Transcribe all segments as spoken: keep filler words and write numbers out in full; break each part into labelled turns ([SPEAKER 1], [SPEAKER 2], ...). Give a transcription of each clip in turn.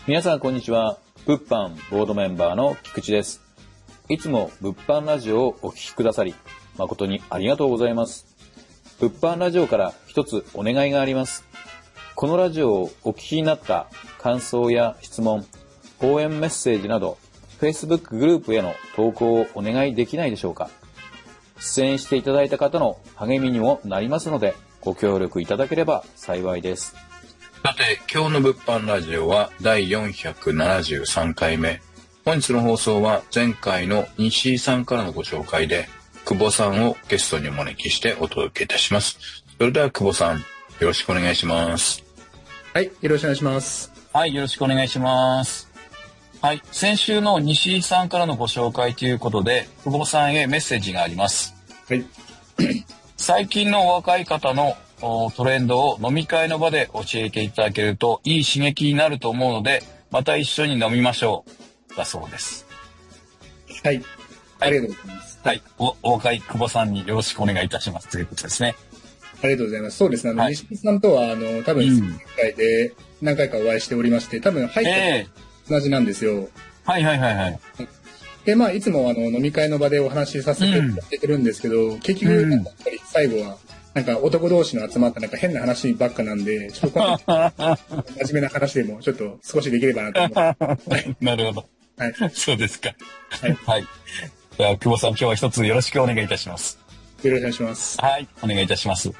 [SPEAKER 1] 皆さんこんにちは。物販ボードメンバーの菊池です。いつも物販ラジオをお聞きくださり誠にありがとうございます。物販ラジオから一つお願いがあります。このラジオをお聞きになった感想や質問、応援メッセージなど Facebook グループへの投稿をお願いできないでしょうか。出演していただいた方の励みにもなりますのでご協力いただければ幸いです。
[SPEAKER 2] さて、今日の物販ラジオはだいよんひゃくななじゅうさんかいめ。本日の放送は前回の西井さんからのご紹介で、久保さんをゲストにお招きしてお届けいたします。それでは久保さん、よろしくお願いします。
[SPEAKER 3] はい、よろしくお願いします。
[SPEAKER 4] はい、よろしくお願いします。はい、先週の西井さんからのご紹介ということで、久保さんへメッセージがあります。
[SPEAKER 3] はい。
[SPEAKER 4] 最近のお若い方のトレンドを飲み会の場で教えていただけるといい刺激になると思うので、また一緒に飲みましょう。だそうです。
[SPEAKER 3] はい。ありがとうございます。
[SPEAKER 4] はい。お、お若い久保さんによろしくお願いいたしますということですね。
[SPEAKER 3] ありがとうございます。そうですね。あの、
[SPEAKER 4] はい、
[SPEAKER 3] 西井さんとは、あの、多分、いっかいで何回かお会いしておりまして、多分入った同じなんですよ。
[SPEAKER 4] えー、はいはいはいはい。
[SPEAKER 3] で、まあ、いつもあの、飲み会の場でお話しさせていただいてるんですけど、うん、結局、なんかやっぱり最後は、なんか男同士の集まったなんか変な話ばっかなんで、ちょっと真面目な話でもちょっと少しできればなと思って。
[SPEAKER 4] なるほど。
[SPEAKER 3] はい。
[SPEAKER 4] そうですか。
[SPEAKER 3] はい。
[SPEAKER 4] はい。では、久保さん、今日は一つよろしくお願いいたします。
[SPEAKER 3] よろしくお願いします。
[SPEAKER 4] はい。お願いいたします。
[SPEAKER 3] はい。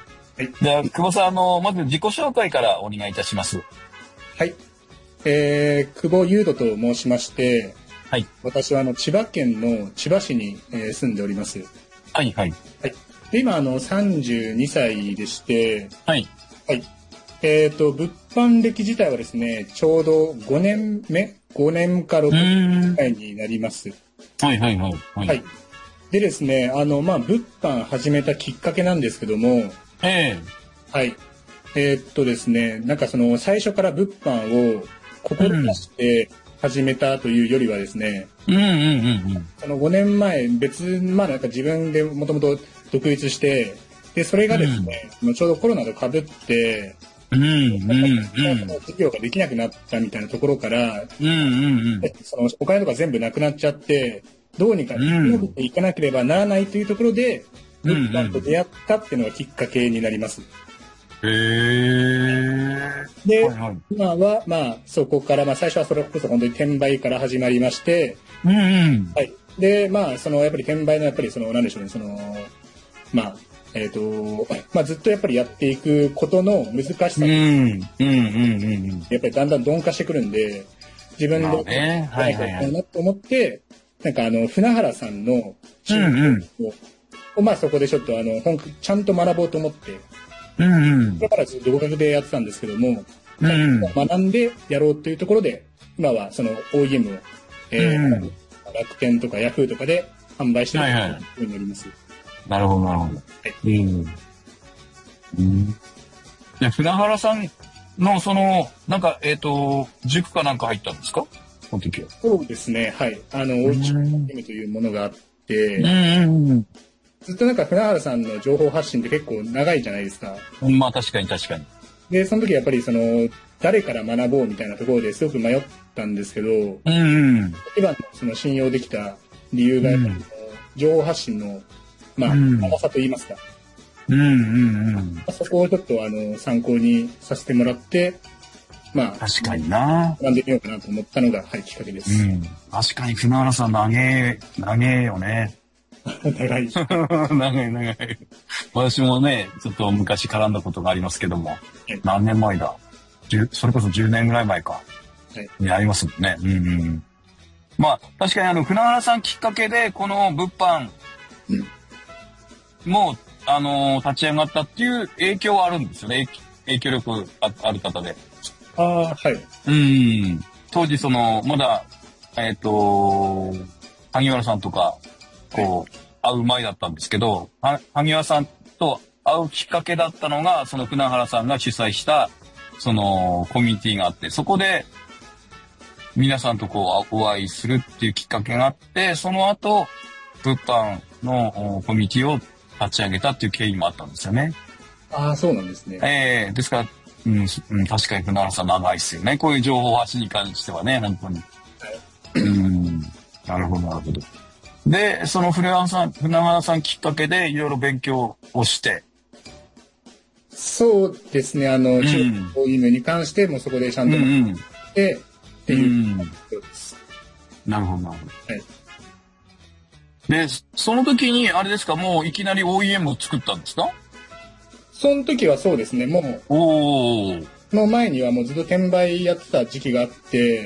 [SPEAKER 4] では、久保さん、あの、まず自己紹介からお願いいたします。
[SPEAKER 3] はい。えー、久保優斗と申しまして、
[SPEAKER 4] はい。
[SPEAKER 3] 私はあの、千葉県の千葉市に、えー、住んでおります。
[SPEAKER 4] はいはい。
[SPEAKER 3] はい。で、今、あの、さんじゅうにさいでして、
[SPEAKER 4] はい。
[SPEAKER 3] はい。えっと、物販歴自体はですね、ちょうどごねんめ ?ご 年かろくねんぐらいになります。
[SPEAKER 4] はいはいはい。
[SPEAKER 3] はい。はい、でですね、あの、まあ、物販始めたきっかけなんですけども、
[SPEAKER 4] ええ
[SPEAKER 3] ー。はい。えー、っとですね、なんかその、最初から物販を志して始めたというよりはですね、
[SPEAKER 4] うんうんうんうん。
[SPEAKER 3] そのごねんまえ、別、まあなんか自分でもともと独立して、で、それがですね、うん、ちょうどコロナと被って、
[SPEAKER 4] うんうんうん、
[SPEAKER 3] 事業ができなくなったみたいなところから、
[SPEAKER 4] うんうんうん、
[SPEAKER 3] そのお金とか全部なくなっちゃって、どうにか生きていかなければならないというところで、物販と出会ったっていうのがきっかけになります。
[SPEAKER 4] へー。
[SPEAKER 3] で、
[SPEAKER 4] はいはい、
[SPEAKER 3] 今は、まあ、そこから、まあ、最初はそれこそ本当に転売から始まりまして、
[SPEAKER 4] うんうん、
[SPEAKER 3] はい。で、まあ、その、やっぱり転売の、やっぱりその、なんでしょうね、その、まあ、えっと、まあ、ずっとやっぱりやっていくことの難しさ、
[SPEAKER 4] うん、うん、うん、うん。
[SPEAKER 3] やっぱりだんだん鈍化してくるんで、自分で、
[SPEAKER 4] ね、はいはいはい。
[SPEAKER 3] なと思って、なんかあの、船原さんの、
[SPEAKER 4] うんうん
[SPEAKER 3] を、まあ、そこでちょっとあの、本ちゃんと学ぼうと思って、
[SPEAKER 4] うんうん、
[SPEAKER 3] だからずっと合格でやってたんですけども、
[SPEAKER 4] うん、
[SPEAKER 3] 学んでやろうというところで、今はその オーイーエム を、えーうん、楽天とかヤフーとかで販売しているようになります。
[SPEAKER 4] なるほど、なるほど。はい、うん。うん。で、船原さんの、その、なんか、えっと、塾かなんか入ったんですか？その時は。
[SPEAKER 3] そうですね、はい。あの、おうちのゲームというものがあって、
[SPEAKER 4] うんうんうん、
[SPEAKER 3] ずっとなんか船原さんの情報発信って結構長いじゃないですか。
[SPEAKER 4] まあ確かに確かに。
[SPEAKER 3] で、その時やっぱりその、誰から学ぼうみたいなところですごく迷ったんですけど、うん
[SPEAKER 4] うん、
[SPEAKER 3] 一番のその信用できた理由がやっぱり、うん、情報発信の、まあ、長さと言いますか。
[SPEAKER 4] うんうんうん、
[SPEAKER 3] そこをちょっとあの、参考にさせてもらって、まあ、
[SPEAKER 4] 確かにな。
[SPEAKER 3] 学んでみようかなと思ったのが、はい、きっかけです。
[SPEAKER 4] うん、確かに船原さん長え、長えよね。
[SPEAKER 3] 長い。
[SPEAKER 4] 長い長い。私もね、ちょっと昔絡んだことがありますけども、何年前だそれこそじゅうねんぐらい前か。はい。にありますもんね。うんうん。まあ、確かにあの、船原さんきっかけで、この物販も、うん、あの、立ち上がったっていう影響はあるんですよね。影響力 あ, ある方で。
[SPEAKER 3] ああ、はい。
[SPEAKER 4] うん。当時その、まだ、えっと、萩原さんとか、こう、会う前だったんですけど、萩原さんと会うきっかけだったのが、その船原さんが主催した、そのコミュニティがあって、そこで皆さんとこうお会いするっていうきっかけがあって、その後、物販のコミュニティを立ち上げたっていう経緯もあったんですよね。
[SPEAKER 3] ああ、そうなんですね。
[SPEAKER 4] ええー、ですから、 うん、うん、確かに船原さん長いっすよね。こういう情報発信に関してはね、本当に。うん、なるほど、なるほど。で、その船原さん、船原さんきっかけでいろいろ勉強をして、
[SPEAKER 3] そうですね、あの、
[SPEAKER 4] うん
[SPEAKER 3] 中国語輸入に関してもそこでちゃんと
[SPEAKER 4] うんうん。
[SPEAKER 3] 学んで、っていうことです。
[SPEAKER 4] なるほど、なるほど。
[SPEAKER 3] はい。
[SPEAKER 4] で、その時に、あれですか、もういきなり オーイーエム を作ったんですか？
[SPEAKER 3] その時はそうですね、もう、
[SPEAKER 4] おー。
[SPEAKER 3] その前にはもうずっと転売やってた時期があって、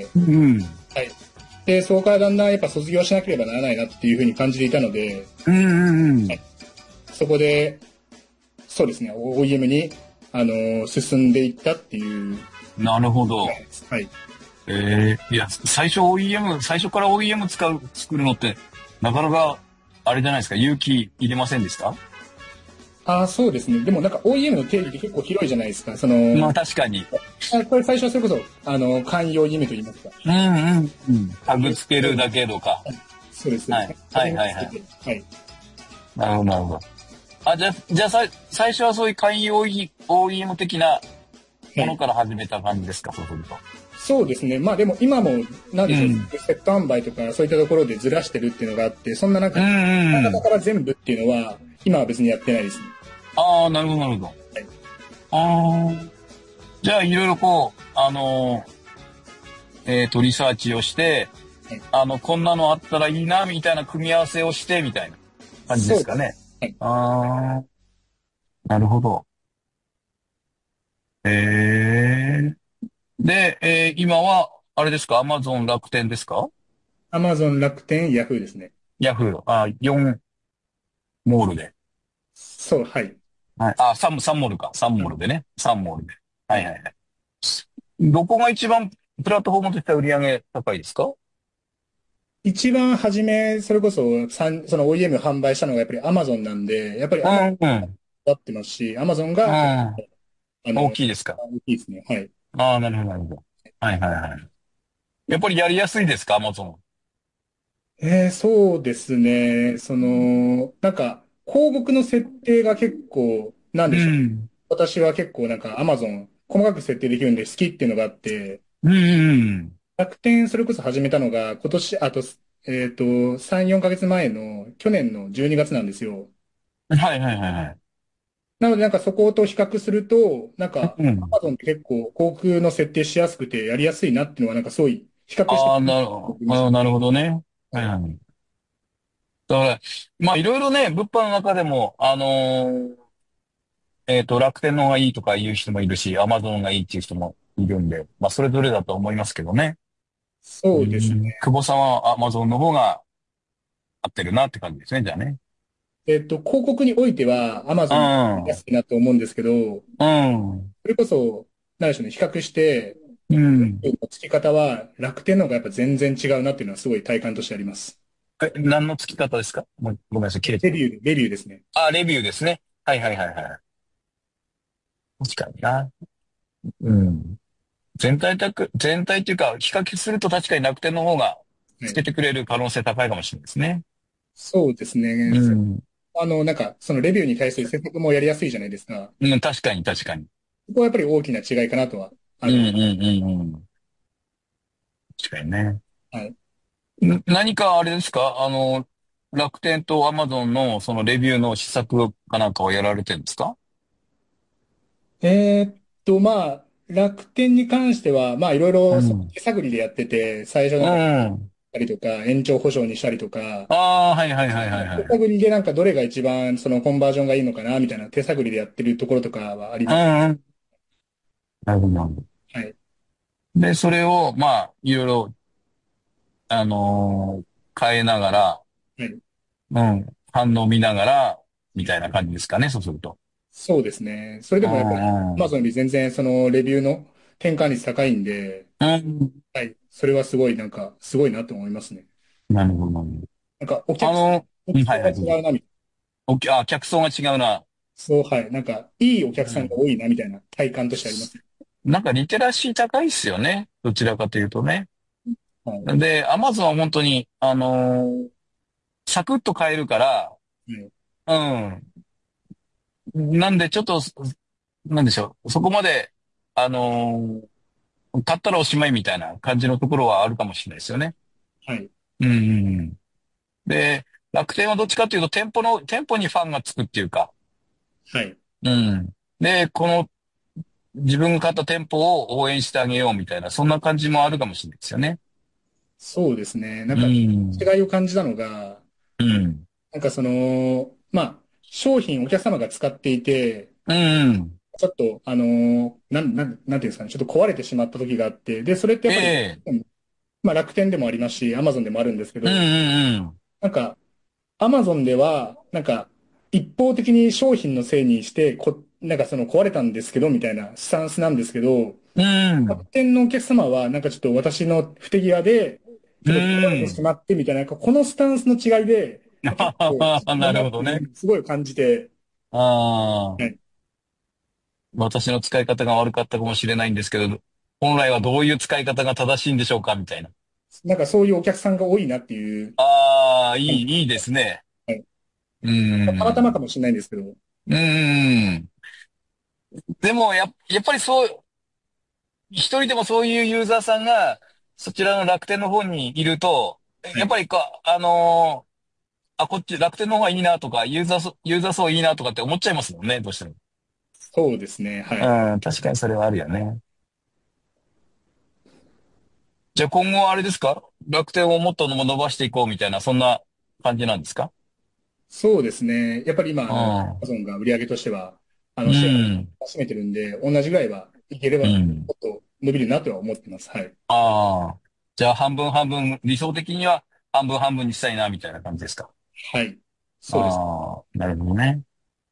[SPEAKER 4] うん。
[SPEAKER 3] はい。で、そこからだんだんやっぱ卒業しなければならないなっていうふうに感じていたので、
[SPEAKER 4] うんうんうん。
[SPEAKER 3] はい、そこで、そうですね、オーイーエム に、あのー進んでいったっていう。
[SPEAKER 4] なるほど。
[SPEAKER 3] はい。
[SPEAKER 4] ええいや、最初 オーイーエム、最初から オーイーエム 使う、作るのって、なかなか、あれじゃないですか、勇気入れませんでした？
[SPEAKER 3] ああ、そうですね。でもなんか オーイーエム の定義って結構広いじゃないですか。その、
[SPEAKER 4] まあ確かに。
[SPEAKER 3] あこれ最初はそれこそ、あの、寛容義務と言いますか。
[SPEAKER 4] うんうんうん。タグつけるだけとか。
[SPEAKER 3] そうです。
[SPEAKER 4] はい。はいはいはい。
[SPEAKER 3] はい。
[SPEAKER 4] なるほどなるほど。あ、じゃあ、じゃあさ最初はそういう簡易 オーイーエム 的なものから始めた感じですか、そうすると。
[SPEAKER 3] そうですね。まあでも今も、なんでしょう、
[SPEAKER 4] うん
[SPEAKER 3] セット販売とかそういったところでずらしてるっていうのがあって、そんななんか、
[SPEAKER 4] うんうんうん。
[SPEAKER 3] だから全部っていうのは、今は別にやってないですね。
[SPEAKER 4] ああ、なるほどなるほど。ああ。じゃあ、いろいろこう、あのーえっと、リサーチをして、
[SPEAKER 3] はい、
[SPEAKER 4] あの、こんなのあったらいいな、みたいな組み合わせをして、みたいな感じですかね。
[SPEAKER 3] はい、
[SPEAKER 4] ああ、なるほど。ええ。で、えー今は、あれですか、アマゾン楽天ですか？
[SPEAKER 3] アマゾン、楽天、ヤフーですね。
[SPEAKER 4] ヤフー、あ、よんモールで。
[SPEAKER 3] そう、はい。
[SPEAKER 4] はい。あ、さん、さんモールか。さんモールでね。さんモールで。は
[SPEAKER 3] はい。
[SPEAKER 4] いはいはい。どこが一番プラットフォームとしては売り上げ高いですか？
[SPEAKER 3] 一番初め、それこそ、さんその オーイーエム 販売したのがやっぱりアマゾンなんで、やっぱり
[SPEAKER 4] う
[SPEAKER 3] アマゾン
[SPEAKER 4] んうん。
[SPEAKER 3] だってますし、アマゾンが、
[SPEAKER 4] うん。
[SPEAKER 3] あの、
[SPEAKER 4] 大きいですか？
[SPEAKER 3] 大きいですね。はい。
[SPEAKER 4] ああ、なるほど、なるほど。はいはいはい。やっぱりやりやすいですか、アマゾン？
[SPEAKER 3] えー、そうですね。その、なんか、広告の設定が結構、なん
[SPEAKER 4] う
[SPEAKER 3] でしょう。
[SPEAKER 4] ん。
[SPEAKER 3] 私は結構なんか Amazon 細かく設定できるんで好きっていうのがあって、
[SPEAKER 4] うんうん
[SPEAKER 3] 楽天それこそ始めたのが今年、あと、えっと、さん、よんかげつまえの去年のじゅうにがつなんですよ。
[SPEAKER 4] うん。はいはいはいはい。
[SPEAKER 3] なのでなんかそこと比較すると、なんか
[SPEAKER 4] うん。
[SPEAKER 3] Amazon って結構広告の設定しやすくてやりやすいなっていうのはなんかすごい比較して
[SPEAKER 4] ああ、なるほど。
[SPEAKER 3] 思いまし
[SPEAKER 4] あーなるほどね。
[SPEAKER 3] た。はい。
[SPEAKER 4] はいはい。だから、まあいろいろね、物販の中でも、あのーえっと、楽天の方がいいとか言う人もいるし、アマゾンがいいっていう人もいるんで、まあそれぞれだと思いますけどね。う
[SPEAKER 3] そうです
[SPEAKER 4] ん。
[SPEAKER 3] ね。
[SPEAKER 4] 久保さんはアマゾンの方が合ってるなって感じですね、じゃあね。
[SPEAKER 3] えっと、広告においては
[SPEAKER 4] う
[SPEAKER 3] Amazon の方がやりや
[SPEAKER 4] ん。
[SPEAKER 3] すいなと思うんですけど、
[SPEAKER 4] うん。
[SPEAKER 3] それこそ、なんでしょうね、比較して、
[SPEAKER 4] うん。
[SPEAKER 3] つき方は楽天の方がやっぱ全然違うなっていうのはすごい体感としてあります。
[SPEAKER 4] え、何の付き方ですか？もうごめんなさい、切れてた。
[SPEAKER 3] レビュー、レビューですね。
[SPEAKER 4] あ、レビューですね。はいはいはいはい。確かにな。うん。全体だく、全体っていうか、比較すると確かに楽天の方が
[SPEAKER 3] はい。
[SPEAKER 4] つけてくれる可能性高いかもしれないですね。
[SPEAKER 3] そうですね。そ
[SPEAKER 4] うん。
[SPEAKER 3] あの、なんか、そのレビューに対する説得もやりやすいじゃないですか。
[SPEAKER 4] うん、確かに確かに。
[SPEAKER 3] ここはやっぱり大きな違いかなとは、あ
[SPEAKER 4] うん
[SPEAKER 3] の、
[SPEAKER 4] うんうんうん。確かにね。
[SPEAKER 3] はい。
[SPEAKER 4] ん何かあれですか？あの、楽天とアマゾンのそのレビューの施策かなんかをやられてるんですか？
[SPEAKER 3] えーっと、まあ、楽天に関しては、まあ、いろいろその
[SPEAKER 4] うん。
[SPEAKER 3] 手探りでやってて、最初
[SPEAKER 4] う
[SPEAKER 3] なんか、
[SPEAKER 4] ん。
[SPEAKER 3] たりとか、延長保証にしたりとか、
[SPEAKER 4] ああ、はいはいはいはいはい。
[SPEAKER 3] 手探りでなんかどれが一番そのコンバージョンがいいのかな、みたいな手探りでやってるところとかはあり
[SPEAKER 4] う
[SPEAKER 3] ます。
[SPEAKER 4] んうん。なるほどなるほど。
[SPEAKER 3] はい。
[SPEAKER 4] で、それを、まあ、いろいろ、あのー変えながら、
[SPEAKER 3] はい。
[SPEAKER 4] うん、反応見ながら、みたいな感じですかね、そうすると。
[SPEAKER 3] そうですね。それ
[SPEAKER 4] う
[SPEAKER 3] でもやっぱり、
[SPEAKER 4] ん、うん。
[SPEAKER 3] Amazon より全然そのレビューの転換率高いんで、
[SPEAKER 4] うん。
[SPEAKER 3] はい。それはすごいなんか、すごいなと思いますね。
[SPEAKER 4] なるほど、なるほど。
[SPEAKER 3] なんか、お客さん、
[SPEAKER 4] あの、うん、
[SPEAKER 3] お客さん
[SPEAKER 4] はいはい、どうぞ。
[SPEAKER 3] が違うな、みたいな。
[SPEAKER 4] おき、あ、客層が違うな。
[SPEAKER 3] そう、はい。なんか、いいお客さんが
[SPEAKER 4] うん。
[SPEAKER 3] 多いな、みたいな体感としてあります。
[SPEAKER 4] なんかリテラシー高いっすよね。どちらかというとね。
[SPEAKER 3] はい。
[SPEAKER 4] で、アマゾンは本当に、あのーサクッと買えるから、
[SPEAKER 3] はい。
[SPEAKER 4] うん。なんでちょっと、なんでしょう。そこまであのー買ったらおしまいみたいな感じのところはあるかもしれないですよね。
[SPEAKER 3] はい。
[SPEAKER 4] うんうんうん。で、楽天はどっちかっていうと店舗の、店舗にファンがつくっていうか、
[SPEAKER 3] はい。
[SPEAKER 4] うん。で、この自分が買った店舗を応援してあげようみたいな、そんな感じもあるかもしれないですよね。
[SPEAKER 3] そうですね。なん
[SPEAKER 4] う
[SPEAKER 3] か、
[SPEAKER 4] ん。
[SPEAKER 3] 違いを感じたのが、
[SPEAKER 4] うん。
[SPEAKER 3] なんかその、まあ、商品お客様が使っていて、
[SPEAKER 4] うん。
[SPEAKER 3] ちょっと、あのーなん、なん、なんていうんですかね、ちょっと壊れてしまった時があって、で、それってやっぱり、
[SPEAKER 4] ええ。
[SPEAKER 3] まあ楽天でもありますし、アマゾンでもあるんですけ
[SPEAKER 4] うん
[SPEAKER 3] ど、
[SPEAKER 4] うん
[SPEAKER 3] なんか、アマゾンでは、なんか、一方的に商品のせいにして、こ、なんかその壊れたんですけど、みたいなスタンスなんですけど、
[SPEAKER 4] うん。うん。
[SPEAKER 3] 楽天のお客様は、なんかちょっと私の不手際で、ち
[SPEAKER 4] う
[SPEAKER 3] ょっと壊れてし
[SPEAKER 4] ん。
[SPEAKER 3] まってみたいな、なんかこのスタンスの違いで、結構違う
[SPEAKER 4] なる
[SPEAKER 3] なっていうふう
[SPEAKER 4] ほどね。
[SPEAKER 3] にすごい感じて、
[SPEAKER 4] ああ。
[SPEAKER 3] はい。
[SPEAKER 4] 私の使い方が悪かったかもしれないんですけど、本来はどういう使い方が正しいんでしょうかみたいな。
[SPEAKER 3] なんかそういうお客さんが多いなっていう
[SPEAKER 4] ああ、いい、
[SPEAKER 3] 感じ。
[SPEAKER 4] いいですね。
[SPEAKER 3] はい。
[SPEAKER 4] う
[SPEAKER 3] たまたまか
[SPEAKER 4] ん。
[SPEAKER 3] もしれないんですけど、
[SPEAKER 4] うん。でも、や、やっぱりそう、一人でもそういうユーザーさんが、そちらの楽天の方にいると、
[SPEAKER 3] はい。
[SPEAKER 4] やっぱりか、あのーあ、こっち楽天の方がいいなとか、ユーザーそ、ユーザー層いいなとかって思っちゃいますもんね、どうしても。
[SPEAKER 3] そうですね。はい。
[SPEAKER 4] うん、確かにそれはあるよね。じゃあ今後はあれですか？楽天をもっと伸ばしていこうみたいな、そんな感じなんですか？
[SPEAKER 3] そうですね。やっぱり今、あ
[SPEAKER 4] う
[SPEAKER 3] の、アマ
[SPEAKER 4] ん。
[SPEAKER 3] ゾンが売り上げとしては、あ
[SPEAKER 4] う
[SPEAKER 3] の、シェアを
[SPEAKER 4] ん。
[SPEAKER 3] 占めてるんで、同じぐらいはいければ、も
[SPEAKER 4] うん。
[SPEAKER 3] っと伸びるなとは思ってます。はい。
[SPEAKER 4] ああ。じゃあ半分半分、理想的には半分半分にしたいな、みたいな感じですか？
[SPEAKER 3] はい。そうです。
[SPEAKER 4] ああ、なるほどね。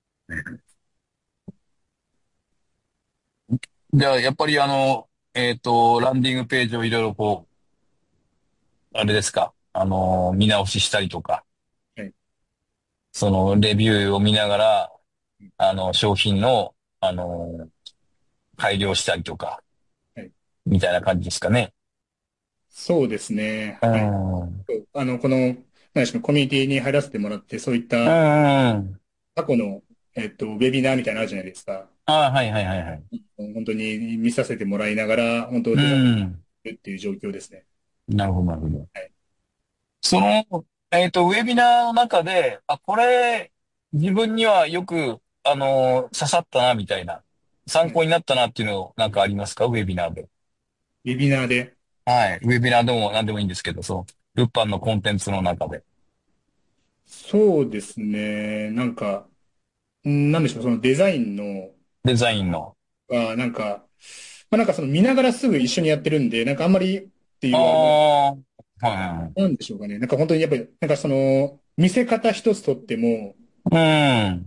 [SPEAKER 4] じゃあ、やっぱりあの、えっと、ランディングページをいろいろこう、あれですか、あの、見直ししたりとか、
[SPEAKER 3] はい。
[SPEAKER 4] その、レビューを見ながら、あの、商品の、あの、改良したりとか、
[SPEAKER 3] はい。
[SPEAKER 4] みたいな感じですかね。
[SPEAKER 3] そうですね。
[SPEAKER 4] う
[SPEAKER 3] はい。
[SPEAKER 4] ん。
[SPEAKER 3] そうあの、この、何でしょう、コミュニティに入らせてもらって、そういっ
[SPEAKER 4] う
[SPEAKER 3] た
[SPEAKER 4] ん。
[SPEAKER 3] 過去の、えっと、ウェビナーみたいなのあるじゃないですか。
[SPEAKER 4] ああ、はいはいはいはい。
[SPEAKER 3] 本当に見させてもらいながら、本当
[SPEAKER 4] う
[SPEAKER 3] デザインす
[SPEAKER 4] ん。
[SPEAKER 3] るっていう状況ですね。
[SPEAKER 4] なるほど、なるほど。
[SPEAKER 3] はい。
[SPEAKER 4] その、えっと、ウェビナーの中で、あ、これ、自分にはよく、あの、刺さったな、みたいな、参
[SPEAKER 3] うん。
[SPEAKER 4] 考になったなっていうのなんかありますか？ウェビナーで。
[SPEAKER 3] ウェビナーで。
[SPEAKER 4] はい。ウェビナーでも何でもいいんですけど、そう。物販のコンテンツの中で。
[SPEAKER 3] そうですね。なんか、んなんでしょう、そのデザインの、
[SPEAKER 4] デザインの。
[SPEAKER 3] は、なんか、まあ、なんかその見ながらすぐ一緒にやってるんで、なんかあんまりって
[SPEAKER 4] あ
[SPEAKER 3] いうあれな、
[SPEAKER 4] あ、はい。
[SPEAKER 3] なんでしょうかね。なんか本当にやっぱり、なんかその、見せ方一つとっても、
[SPEAKER 4] うん。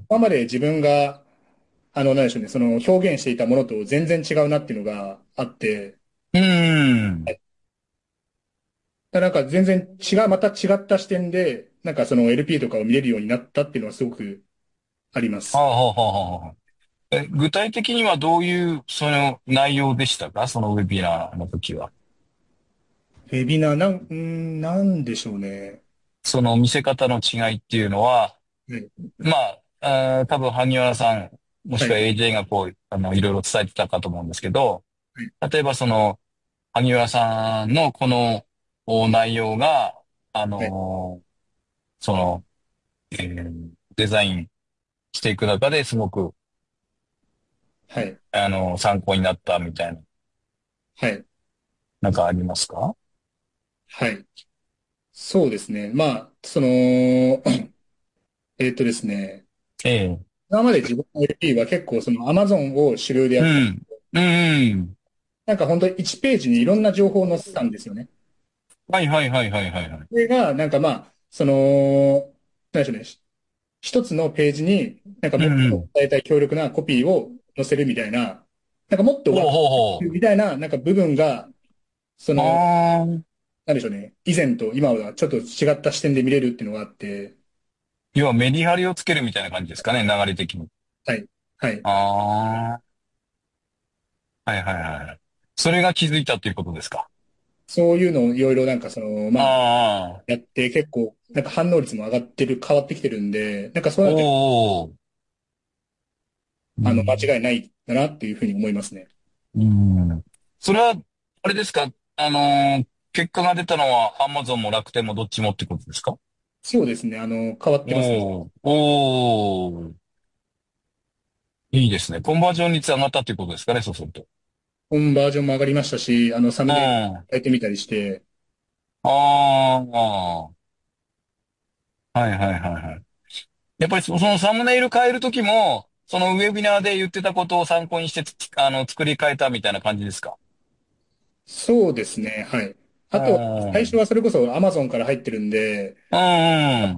[SPEAKER 3] 今まで自分が、あの、なんでしょうね、その表現していたものと全然違うなっていうのがあって、
[SPEAKER 4] うん。
[SPEAKER 3] だからなんか全然違う、また違った視点で、なんかその エルピー とかを見れるようになったっていうのはすごくあります。
[SPEAKER 4] はあ、はあ、はあ、はあ。え、具体的にはどういう、その内容でしたか？そのウェビナーの時は。
[SPEAKER 3] ウェビナー、なん、うーん、なんでしょうね。
[SPEAKER 4] その見せ方の違いっていうのは、
[SPEAKER 3] はい。
[SPEAKER 4] まあ、あー多分、萩原さん、もしくは
[SPEAKER 3] はい。
[SPEAKER 4] エージェー がこう、あの、いろいろ伝えてたかと思うんですけど、
[SPEAKER 3] はい。
[SPEAKER 4] 例えばその、萩原さんのこのお内容が、あ
[SPEAKER 3] はい。
[SPEAKER 4] のーその、えーデザインしていく中ですごく、
[SPEAKER 3] はい。
[SPEAKER 4] あの参考になったみたいな、
[SPEAKER 3] はい。
[SPEAKER 4] なんかありますか？
[SPEAKER 3] はい。そうですね。まあ、その、えっとですね。
[SPEAKER 4] ええ。
[SPEAKER 3] 今まで自分の エルピー は結構その Amazon を主流でやってた。
[SPEAKER 4] うん。うん。
[SPEAKER 3] なんか本当にいちページにいろんな情報を載せてたんですよね。
[SPEAKER 4] はいはいはいはいはいはい。
[SPEAKER 3] それが、なんかまあ、その、なんでしょうね。一つのページに、なんか
[SPEAKER 4] う
[SPEAKER 3] 最も
[SPEAKER 4] ん。
[SPEAKER 3] 伝えたい強力なコピーを載せるみたいな、なんかもっと
[SPEAKER 4] ほう
[SPEAKER 3] 分か
[SPEAKER 4] ほうほ
[SPEAKER 3] るみたいな、なんか部分が、そ
[SPEAKER 4] う。
[SPEAKER 3] の、
[SPEAKER 4] ああ。
[SPEAKER 3] なんでしょうね。以前と今はちょっと違った視点で見れるっていうのがあって、
[SPEAKER 4] 要はメリハリをつけるみたいな感じですかね、流れ的に。
[SPEAKER 3] はい。はい。
[SPEAKER 4] ああ。はいはいはい。それが気づいたっていうことですか。
[SPEAKER 3] そういうのをいろいろなんかその、まあ、
[SPEAKER 4] ああ。
[SPEAKER 3] やって結構、なんか反応率も上がってる、変わってきてるんで、なんかそういうのって
[SPEAKER 4] おお。う
[SPEAKER 3] あの、間
[SPEAKER 4] ん。
[SPEAKER 3] 違いないんだなっていうふうに思いますね。
[SPEAKER 4] うん。それは、あれですか？あのー結果が出たのは Amazon も楽天もどっちもってことですか？
[SPEAKER 3] そうですね。あの、変わってますね。
[SPEAKER 4] おー、おー、いいですね。コンバージョン率上がったっていうことですかね、そうすると。
[SPEAKER 3] コンバージョンも上がりましたし、あの、サム
[SPEAKER 4] うん。
[SPEAKER 3] ネ
[SPEAKER 4] あ
[SPEAKER 3] 変えてみたりして、
[SPEAKER 4] あ、はいはいはいはい。やっぱりそそのサムネイル変えるときも、そのウェビナーで言ってたことを参考にしてつ、あの、作り変えたみたいな感じですか？
[SPEAKER 3] そうですね。はい。
[SPEAKER 4] う
[SPEAKER 3] あとは、最初
[SPEAKER 4] ん。
[SPEAKER 3] はそれこそ Amazon から入ってるんで、
[SPEAKER 4] うん。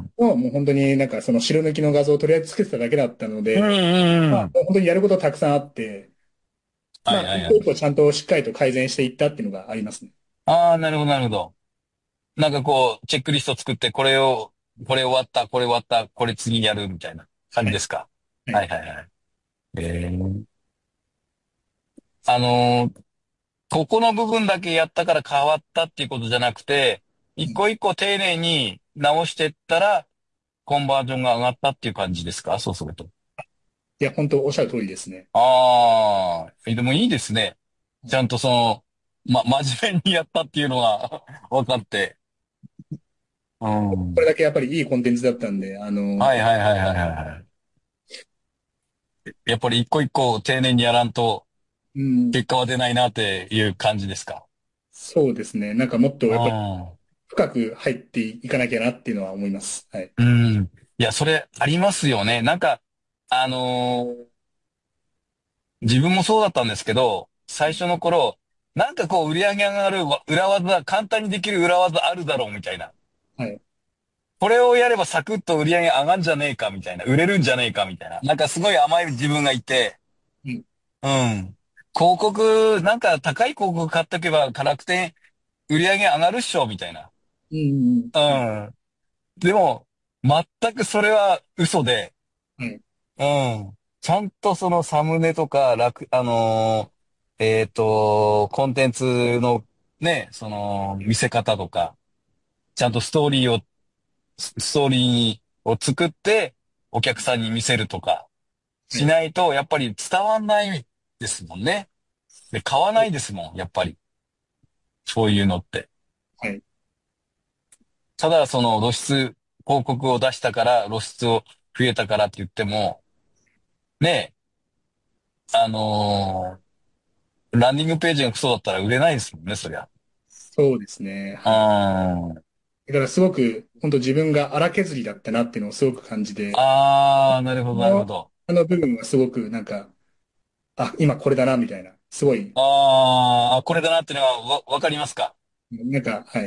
[SPEAKER 3] もうもう本当になんかその白抜きの画像をとりあえずつけてただけだったの
[SPEAKER 4] うん
[SPEAKER 3] で、まあ、
[SPEAKER 4] うんうん。
[SPEAKER 3] もう本当にやることたくさんあって、まあ、
[SPEAKER 4] はいはいはい。
[SPEAKER 3] 一個一個ちゃんとしっかりと改善していったっていうのがありますね。
[SPEAKER 4] ああ、なるほどなるほど。なんかこう、チェックリスト作って、これを、これ終わった、これ終わった、これ次やるみたいな感
[SPEAKER 3] はい。
[SPEAKER 4] じですか？
[SPEAKER 3] はい。
[SPEAKER 4] はいはいはい。ええ、あのーここの部分だけやったから変わったっていうことじゃなくて、一個一個丁寧に直していったら、コンバージョンが上がったっていう感じですか？そうすると。
[SPEAKER 3] いや、本当おっしゃる通りですね。
[SPEAKER 4] ああ、えでもいいですね。ちゃんとその、ま、真面目にやったっていうのが分かって。うん。
[SPEAKER 3] これだけやっぱりいいコンテンツだったんで、あの、
[SPEAKER 4] はいはいはいはいはいはい。やっぱり一個一個丁寧にやらんと
[SPEAKER 3] うん、
[SPEAKER 4] 結果は出ないなっていう感じですか？
[SPEAKER 3] そうですね。なんかもっと
[SPEAKER 4] う
[SPEAKER 3] やっぱり
[SPEAKER 4] ん。
[SPEAKER 3] 深く入っていかなきゃなっていうのは思います。はい。
[SPEAKER 4] うん。いや、それありますよね。なんか、あのー自分もそうだったんですけど、最初の頃、なんかこう売り上げ上がるわ裏技、簡単にできる裏技あるだろうみたいな。
[SPEAKER 3] はい。
[SPEAKER 4] これをやればサクッと売り上げ上がんじゃねえかみたいな。売れるんじゃねえかみたいな。なんかすごい甘い自分がいて、
[SPEAKER 3] うん。
[SPEAKER 4] うん。広告、なんか高い広告買っとけば楽天売り上げ上がるっしょみたいな。
[SPEAKER 3] うん。
[SPEAKER 4] う
[SPEAKER 3] はい。
[SPEAKER 4] ん。でも、全くそれは嘘で、
[SPEAKER 3] はい。
[SPEAKER 4] うん。ちゃんとそのサムネとか、楽、あのーえっと、コンテンツのね、その見せ方とか、ちゃんとストーリーを、スストーリーを作ってお客さんに見せるとか
[SPEAKER 3] はい。
[SPEAKER 4] しないと、やっぱり伝わんないですもんね。で、買わないですもん、やっぱり。そういうのって。
[SPEAKER 3] はい。
[SPEAKER 4] ただその露出、広告を出したから露出を増えたからって言っても、ね、あのーランディングページがクソだったら売れないですもんね、そりゃ。
[SPEAKER 3] そうですね。
[SPEAKER 4] うー
[SPEAKER 3] はい。
[SPEAKER 4] ん。
[SPEAKER 3] だからすごく、本当自分が荒削りだったなっていうのをすごく感じて、
[SPEAKER 4] あー、なるほど、なるほ
[SPEAKER 3] この、
[SPEAKER 4] ど。
[SPEAKER 3] あの部分はすごくなんか、あ、今これだな、みたいな。すごい、
[SPEAKER 4] あー、これだなっていうのはわ、わかりますか？
[SPEAKER 3] なんか、はい。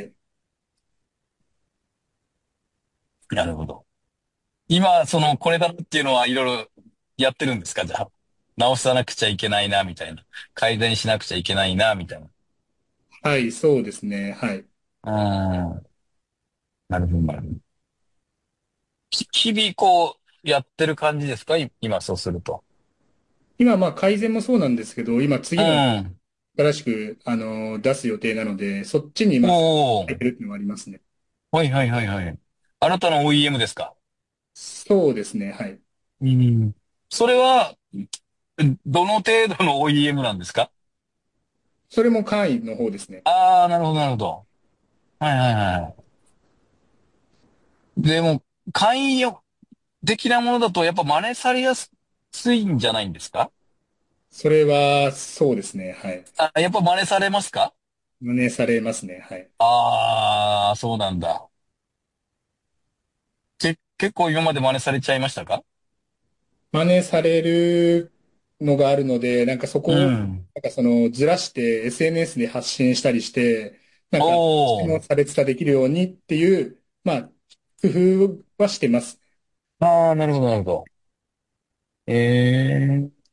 [SPEAKER 4] なるほど。今、その、これだなっていうのはいろいろやってるんですか？じゃあ。直さなくちゃいけないな、みたいな。改善しなくちゃいけないな、みたいな。
[SPEAKER 3] はい、そうですね。はい。
[SPEAKER 4] うーん。なるほど、なるほど。ひ日々こう、やってる感じですか？い今、そうすると。
[SPEAKER 3] 今、まあ改善もそうなんですけど、今
[SPEAKER 4] う
[SPEAKER 3] 次の
[SPEAKER 4] ん。
[SPEAKER 3] 新しく、あの、出す予定なので、そっちに今、入
[SPEAKER 4] おー。
[SPEAKER 3] ってるっていうのはありますね。
[SPEAKER 4] はいはいはいはい。あなたの オーイーエム ですか？
[SPEAKER 3] そうですね。はい。
[SPEAKER 4] うん。それは、どの程度の オーイーエム なんですか？
[SPEAKER 3] それも会員の方ですね。
[SPEAKER 4] ああー、なるほどなるほど。はいはいはい。でも、寛容的なものだとやっぱ真似されやすいんじゃないんですか？
[SPEAKER 3] それは、そうですね。はい。
[SPEAKER 4] あ、やっぱ真似されますか？
[SPEAKER 3] 真似されますね。はい。
[SPEAKER 4] ああー、そうなんだ。け、結構今まで真似されちゃいましたか？
[SPEAKER 3] 真似されるのがあるので、なんかそ
[SPEAKER 4] う
[SPEAKER 3] こを、
[SPEAKER 4] ん。
[SPEAKER 3] なんかそのずらして エスエヌエス で発信したりして、なんか、そ
[SPEAKER 4] おー。
[SPEAKER 3] の差別化できるようにっていう、まあ、工夫はしてます。
[SPEAKER 4] ああ、なるほどなるほど。ええ、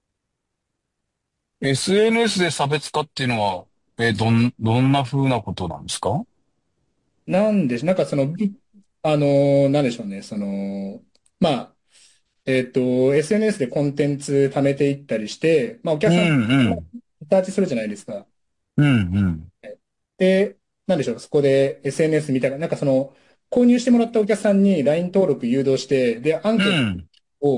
[SPEAKER 4] エスエヌエス で差別化っていうのは、えーどん、どんな風なことなんですか？
[SPEAKER 3] なんでし、なんかその、ぶあの、なんでしょうね、その、まあ、えっと、エスエヌエス でコンテンツ貯めていったりして、まあ、お
[SPEAKER 4] う
[SPEAKER 3] 客さん、
[SPEAKER 4] んうん。
[SPEAKER 3] リサーチするじゃないですか。
[SPEAKER 4] うんうん。
[SPEAKER 3] で、なんでしょう、そこで エスエヌエス 見たら、なんかその、購入してもらったお客さんに ライン 登録誘導して、で、アン
[SPEAKER 4] う
[SPEAKER 3] ケート
[SPEAKER 4] ん。
[SPEAKER 3] を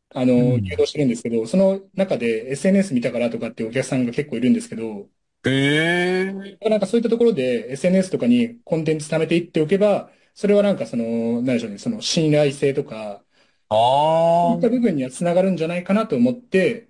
[SPEAKER 3] あの、
[SPEAKER 4] うん。
[SPEAKER 3] 誘導してるんですけど、その中で エスエヌエス 見たからとかっていうお客さんが結構いるんですけど、
[SPEAKER 4] ええ。
[SPEAKER 3] なんかそういったところで エスエヌエス とかにコンテンツ貯めていっておけば、それはなんかその、なんでしょうね、その信頼性とか、そういった部
[SPEAKER 4] あ
[SPEAKER 3] 分にはつながるんじゃないかなと思って、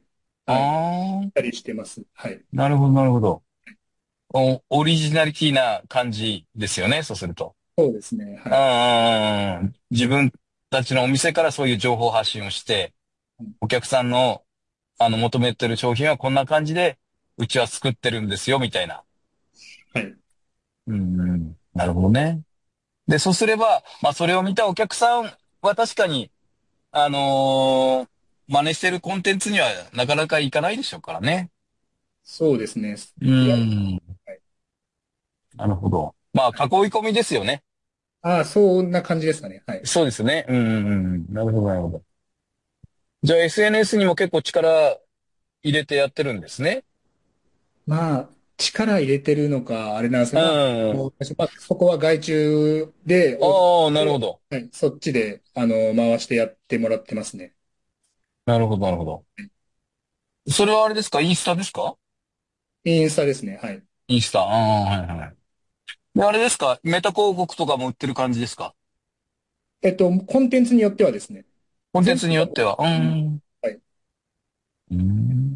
[SPEAKER 4] あ、
[SPEAKER 3] はい、
[SPEAKER 4] ああ、
[SPEAKER 3] たりしてます。はい。
[SPEAKER 4] なるほど、なるほど。お、オリジナリティな感じですよね、そうすると。
[SPEAKER 3] そうですね。は
[SPEAKER 4] うん
[SPEAKER 3] い。
[SPEAKER 4] うんうんうん。自分たちのお店からそういう情報発信をして、お客さんの、あの、求めてる商品はこんな感じで、うちは作ってるんですよ、みたいな。
[SPEAKER 3] はい。
[SPEAKER 4] うんうん。なるほどね。で、そうすれば、まあ、それを見たお客さんは確かに、あのー真似してるコンテンツにはなかなかいかないでしょうからね。
[SPEAKER 3] そうですね。
[SPEAKER 4] う
[SPEAKER 3] いや、
[SPEAKER 4] ん。
[SPEAKER 3] はい。
[SPEAKER 4] なるほど。まあ、囲い込みですよね。
[SPEAKER 3] ああ、そんな感じですかね。はい。
[SPEAKER 4] そうですね。うんうんうん。なるほど、なるほど。じゃあ エスエヌエス にも結構力入れてやってるんですね。
[SPEAKER 3] まあ、力入れてるのか、あれなんですけ
[SPEAKER 4] う
[SPEAKER 3] ど、まあ、
[SPEAKER 4] ん。
[SPEAKER 3] もうまあそこは外注で、お
[SPEAKER 4] ああ、なるほど。
[SPEAKER 3] はい、そっちで、あの、回してやってもらってますね。
[SPEAKER 4] なるほど、なるほど。それはあれですか？インスタですか？
[SPEAKER 3] インスタですね。はい。
[SPEAKER 4] インスタ。ああ、はいはい。で、あれですか？メタ広告とかも売ってる感じですか？
[SPEAKER 3] えっと、コンテンツによってはですね、
[SPEAKER 4] コンテンツ
[SPEAKER 3] 全部は、
[SPEAKER 4] によっては。う
[SPEAKER 3] うん、
[SPEAKER 4] ん。
[SPEAKER 3] はい。
[SPEAKER 4] うん。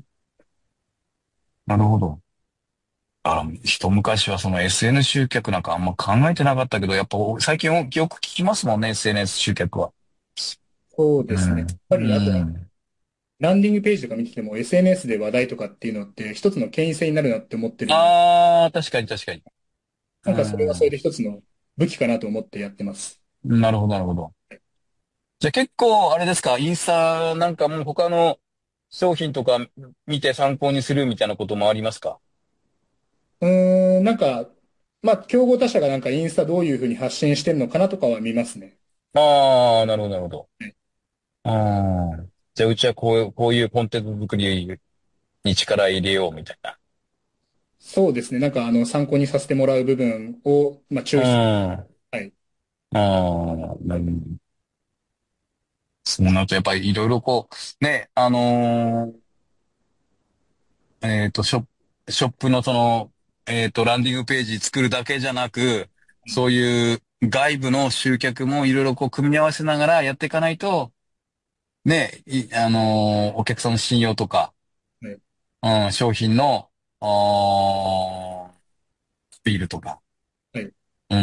[SPEAKER 4] なるほど。あ、一昔はその エスエヌ 集客なんかあんま考えてなかったけど、やっぱ最近よく聞きますもんね、エスエヌエス 集客は。
[SPEAKER 3] そうですね。やっ
[SPEAKER 4] うん。う
[SPEAKER 3] ぱり、あとは、
[SPEAKER 4] ん。
[SPEAKER 3] ランディングページとか見てても エスエヌエス で話題とかっていうのって一つの権威性になるなって思ってるんで、
[SPEAKER 4] ああ、確かに確かに。う
[SPEAKER 3] なんかそれはそれ
[SPEAKER 4] ん。
[SPEAKER 3] で一つの武器かなと思ってやってます。
[SPEAKER 4] なるほど、なるほど。じゃあ結構、あれですか、インスタなんかも他の商品とか見て参考にするみたいなこともありますか？
[SPEAKER 3] うーん、なんか、まあ、競合他社がなんかインスタどういうふうに発信してるのかなとかは見ますね。
[SPEAKER 4] ああー、なるほど、なるほど。
[SPEAKER 3] はい。
[SPEAKER 4] ああ。じゃあうちはこういう、こういうコンテンツ作りに力入れようみたいな。
[SPEAKER 3] そうですね。なんかあの参考にさせてもらう部分を、まあ、
[SPEAKER 4] う
[SPEAKER 3] 抽出。
[SPEAKER 4] ん。
[SPEAKER 3] はい。
[SPEAKER 4] ああ、なるほど。そうなるとやっぱりいろいろこう、ね、あのーえっと、ショップ、ショップのその、えっと、ランディングページ作るだけじゃなく、そういう外部の集客もいろいろこう組み合わせながらやっていかないと、ね、い、あのーお客さんの信用とか、
[SPEAKER 3] はい。
[SPEAKER 4] うん、商品の、あースピールとか、
[SPEAKER 3] はい。
[SPEAKER 4] うん、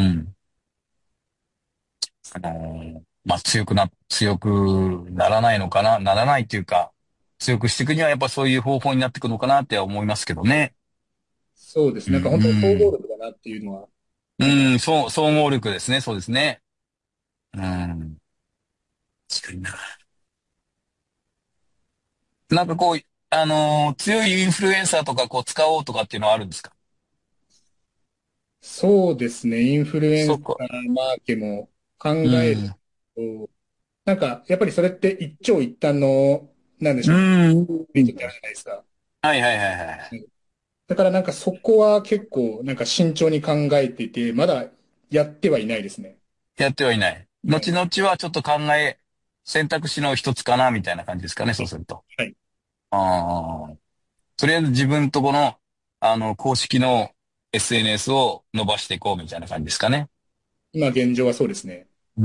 [SPEAKER 4] あのーまあ、強くな、強くならないのかな、ならないっていうか、強くしていくにはやっぱそういう方法になっていくのかなって思いますけどね。
[SPEAKER 3] そうです。
[SPEAKER 4] うん、
[SPEAKER 3] なんか本当に総合
[SPEAKER 4] うん、
[SPEAKER 3] 力だなっていうのは、なんか、
[SPEAKER 4] うん、そう、総合力ですね、そうですね。うん、確かにな。なんかこう、あのー強いインフルエンサーとかこう使おうとかっていうのはあるんですか？
[SPEAKER 3] そうですね。インフルエンサ
[SPEAKER 4] そっか。
[SPEAKER 3] ーマーケも考
[SPEAKER 4] うん、
[SPEAKER 3] えると、なんかやっぱりそれって一長一短の、なんでし
[SPEAKER 4] う
[SPEAKER 3] ょうね。
[SPEAKER 4] ん、
[SPEAKER 3] メリットってあるじゃないですか。
[SPEAKER 4] はいはいはいはい。
[SPEAKER 3] だからなんかそこは結構なんか慎重に考えていて、まだやってはいないですね。
[SPEAKER 4] やってはいない。
[SPEAKER 3] はい。
[SPEAKER 4] 後々はちょっと考え、選択肢の一つかな、みたいな感じですかね、そうすると。
[SPEAKER 3] はい。
[SPEAKER 4] ああ。とりあえず自分とこの、あの、公式の エスエヌエス を伸ばしていこう、みたいな感じですかね。
[SPEAKER 3] 今現状はそうですね。
[SPEAKER 4] うん。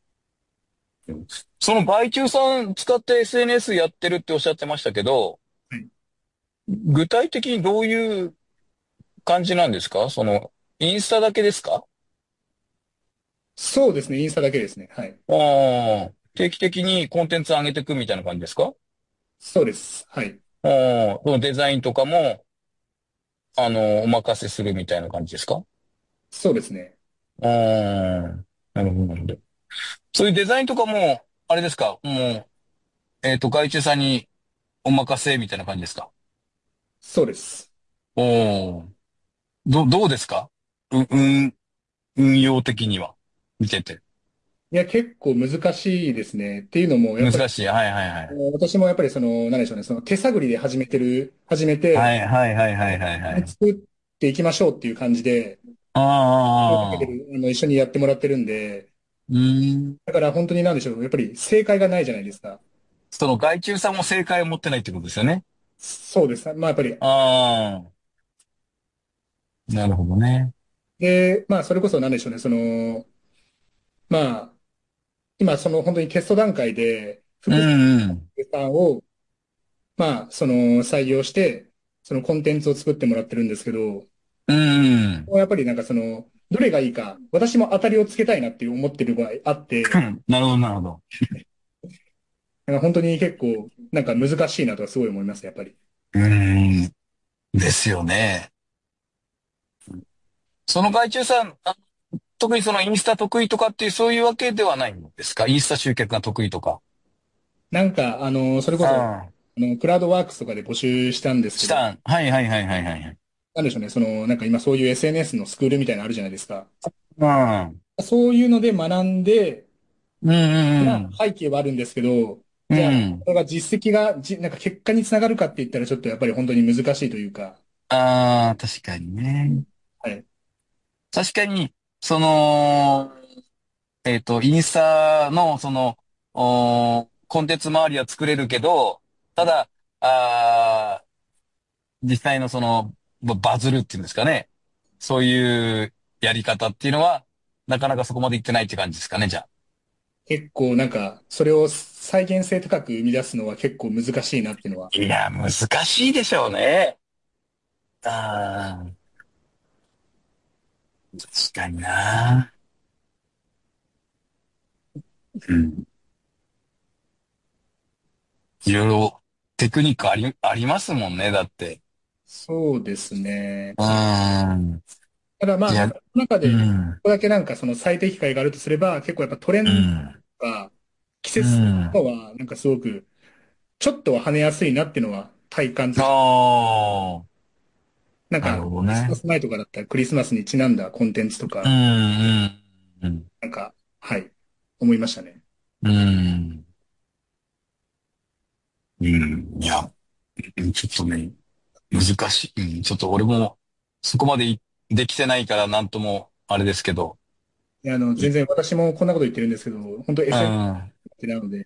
[SPEAKER 4] その外注さん使って エスエヌエス やってるっておっしゃってましたけど、
[SPEAKER 3] はい。
[SPEAKER 4] 具体的にどういう感じなんですか？その、インスタだけですか？
[SPEAKER 3] そうですね。インスタだけですね。はい。
[SPEAKER 4] ああ。定期的にコンテンツ上げていくみたいな感じですか？
[SPEAKER 3] そうです。はい。
[SPEAKER 4] ああ。そのデザインとかも、あの、お任せするみたいな感じですか？
[SPEAKER 3] そうですね。
[SPEAKER 4] ああ。なるほど、なるほど。そういうデザインとかも、あれですか？もう、えっと、外注さんにお任せみたいな感じですか？
[SPEAKER 3] そうです。
[SPEAKER 4] おー。ど、どうですか？う、うん、運用的には。見てて。
[SPEAKER 3] いや、結構難しいですね。っていうのも、やっぱり、
[SPEAKER 4] 難しい。はいはいはい。
[SPEAKER 3] 私もやっぱりその、なんでしょうね。その手探りで始めてる、始めて、
[SPEAKER 4] はいはいはいはいはいはい。
[SPEAKER 3] 作っていきましょうっていう感じで、
[SPEAKER 4] あ
[SPEAKER 3] 声かけて
[SPEAKER 4] あ、ああ、
[SPEAKER 3] る、あの、一緒にやってもらってるんで、
[SPEAKER 4] うーん。
[SPEAKER 3] だから本当になんでしょう。やっぱり正解がないじゃないですか。
[SPEAKER 4] その外注さんも正解を持ってないってことですよね。
[SPEAKER 3] そうです。まあやっぱり。
[SPEAKER 4] ああ、なるほどね。
[SPEAKER 3] で、まあそれこそなんでしょうね。その、まあ、今その本当にテスト段階で、
[SPEAKER 4] う
[SPEAKER 3] 複数
[SPEAKER 4] んうん。
[SPEAKER 3] のさんを、まあその採用して、そのコンテンツを作ってもらってるんですけど、
[SPEAKER 4] うんうん。
[SPEAKER 3] やっぱりなんかその、どれがいいか、私も当たりをつけたいなっていう思ってる場合あって、
[SPEAKER 4] なるほど、なるほど。
[SPEAKER 3] なんか本当に結構、なんか難しいなとはすごい思います、やっぱり。
[SPEAKER 4] うーん。ですよね。その外注さん、あ、特にそのインスタ得意とかっていうそういうわけではないんですか？インスタ集客が得意とか。
[SPEAKER 3] なんか、あの、それこそ、
[SPEAKER 4] ああ。
[SPEAKER 3] あの、クラウドワークスとかで募集したんですけど、
[SPEAKER 4] したん。はいはいはいはいはいはい。
[SPEAKER 3] なんでしょうね、その、なんか今そういう エスエヌエス のスクールみたいなのあるじゃないですか。
[SPEAKER 4] うん。
[SPEAKER 3] そういうので学んで、
[SPEAKER 4] うんう
[SPEAKER 3] まあ、
[SPEAKER 4] ん
[SPEAKER 3] 背景はあるんですけど、
[SPEAKER 4] うん。
[SPEAKER 3] じゃあ、
[SPEAKER 4] うん。
[SPEAKER 3] それが実績が、じ、なんか結果につながるかって言ったらちょっとやっぱり本当に難しいというか、
[SPEAKER 4] ああ、確かにね。
[SPEAKER 3] はい。
[SPEAKER 4] 確かに、その、えっと、インスタの、その、おコンテンツ周りは作れるけど、ただ、あー実際のその、ババズるっていうんですかね。そういうやり方っていうのは、なかなかそこまでいってないって感じですかね、じゃ
[SPEAKER 3] 結構なんか、それを再現性高く生み出すのは結構難しいなっていうのは、
[SPEAKER 4] あ。いや、難しいでしょうね。ああ、確かにな。うん。いろいろテクニックあり、ありますもんね、だって。
[SPEAKER 3] そうですね。
[SPEAKER 4] うーん。
[SPEAKER 3] ただまあ、
[SPEAKER 4] いや、
[SPEAKER 3] なんか、その中で、こ
[SPEAKER 4] うん、
[SPEAKER 3] こだけなんかその最適解があるとすれば、結構やっぱトレ
[SPEAKER 4] う
[SPEAKER 3] ンドと
[SPEAKER 4] ん、
[SPEAKER 3] か、季
[SPEAKER 4] う
[SPEAKER 3] 節と
[SPEAKER 4] ん。
[SPEAKER 3] かは、なんかすごく、ちょっとは跳ねやすいなっていうのは体感として、
[SPEAKER 4] ああ、なる
[SPEAKER 3] なんか、クリスマ
[SPEAKER 4] ほどね。
[SPEAKER 3] ス前とかだったらクリスマスにちなんだコンテンツと
[SPEAKER 4] うん、
[SPEAKER 3] か、
[SPEAKER 4] うん、うん、
[SPEAKER 3] なんか、はい、思いましたね。
[SPEAKER 4] うん、うん。いや、うんちょっとね、難しい。うん、ちょっと俺もそこまでいできてないからなんともあれですけど。
[SPEAKER 3] いや、あの、
[SPEAKER 4] い
[SPEAKER 3] 全然私もこんなこと言ってるんですけど、本当
[SPEAKER 4] う
[SPEAKER 3] エスエヌエス
[SPEAKER 4] ん。
[SPEAKER 3] ってなので、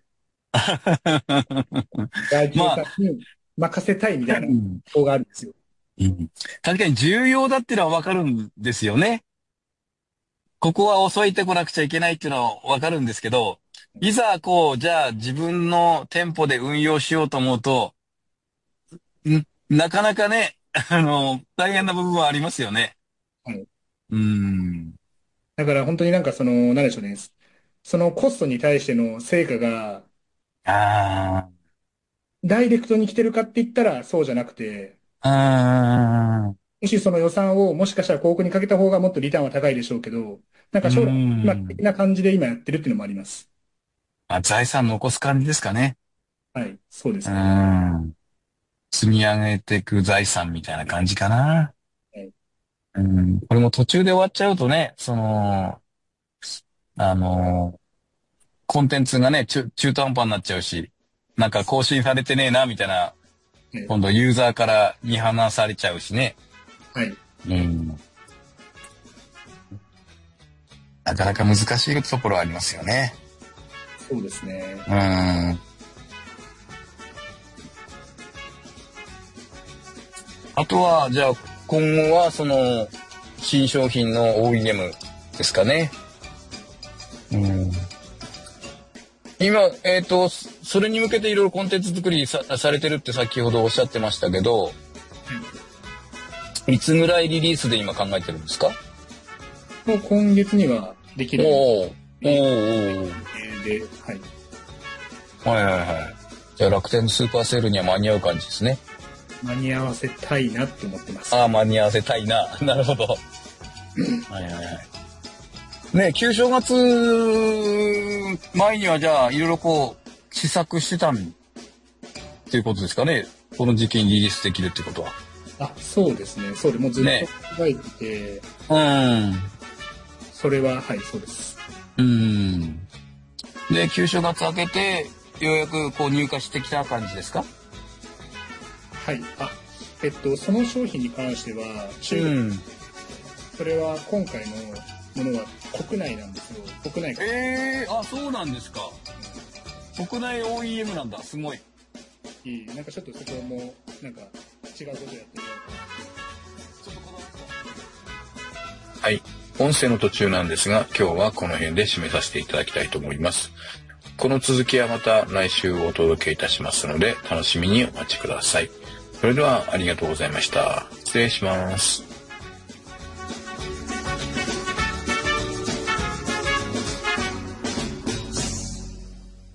[SPEAKER 3] 外注
[SPEAKER 4] まあ、
[SPEAKER 3] さんに任せたいみたいな
[SPEAKER 4] うん、
[SPEAKER 3] 方があるんですよ。
[SPEAKER 4] うん、確かに重要だっていうのはわかるんですよね。ここは遅いてこなくちゃいけないっていうのはわかるんですけど、いざこう、じゃあ自分の店舗で運用しようと思うと、んなかなかね、あの、大変な部分はありますよね。
[SPEAKER 3] はい。
[SPEAKER 4] うーん。
[SPEAKER 3] だから本当になんかその、なんでしょうね。そのコストに対しての成果が、
[SPEAKER 4] あ
[SPEAKER 3] ダイレクトに来てるかって言ったらそうじゃなくて、
[SPEAKER 4] あ、う
[SPEAKER 3] もしその予算をもしかしたら広告にかけた方がもっとリターンは高いでしょうけど、なん
[SPEAKER 4] ー
[SPEAKER 3] か将来、今
[SPEAKER 4] ん。
[SPEAKER 3] 的な感じで今やってるっていうのもあります。
[SPEAKER 4] まあ、財産残す感じですかね。
[SPEAKER 3] はい、そうで
[SPEAKER 4] うー
[SPEAKER 3] すね。
[SPEAKER 4] ん。積み上げていく財産みたいな感じかな。
[SPEAKER 3] はい、
[SPEAKER 4] うん。これも途中で終わっちゃうとね、その、あの、コンテンツがね、中、中途半端になっちゃうし、なんか更新されてねえな、みたいな、
[SPEAKER 3] はい、
[SPEAKER 4] 今度ユーザーから見放されちゃうしね。
[SPEAKER 3] はい、
[SPEAKER 4] うん。なかなか難しいところはありますよね。
[SPEAKER 3] そうですね。
[SPEAKER 4] うん。あとは、じゃあ、今後は、その、新商品の オーイーエム ですかね。うん。今、えっと、それに向けていろいろコンテンツ作りさ、されてるって先ほどおっしゃってましたけど、いつぐらいリリースで今考えてるんですか？
[SPEAKER 3] もう今月にはできる
[SPEAKER 4] おー、おー、お
[SPEAKER 3] 予
[SPEAKER 4] ー。
[SPEAKER 3] 定で、はい。
[SPEAKER 4] はいはいはい。じゃあ楽天のスーパーセールには間に合う感じですね。
[SPEAKER 3] 間に合わせたいなって思ってます。
[SPEAKER 4] ああ、間に合わせたいな。なるほど。はいはいはい。ねえ、旧正月前にはじゃあ、いろいろこう、試作してたんっていうことですかね。この時期にリリースできるってことは。
[SPEAKER 3] あ、そうですね。そうで、もうずっ
[SPEAKER 4] ね
[SPEAKER 3] と考えてて、
[SPEAKER 4] うん。
[SPEAKER 3] それは、はい、そうです。
[SPEAKER 4] うん。で、旧正月明けて、ようやくこう入荷してきた感じですか？
[SPEAKER 3] はい。あ、えっと、その商品に関しては、中国、
[SPEAKER 4] ん。
[SPEAKER 3] それは今回のものは国内なんですよ。国内から。
[SPEAKER 4] ええー、あ、そうなんですか。 国内 オーイーエム なんだ。すごい。
[SPEAKER 3] いい。なんかちょっとそこも、なんか違うことやってる。
[SPEAKER 2] はい。音声の途中なんですが、今日はこの辺で締めさせていただきたいと思います。この続きはまた来週お届けいたしますので、楽しみにお待ちください。それではありがとうございました。失礼します。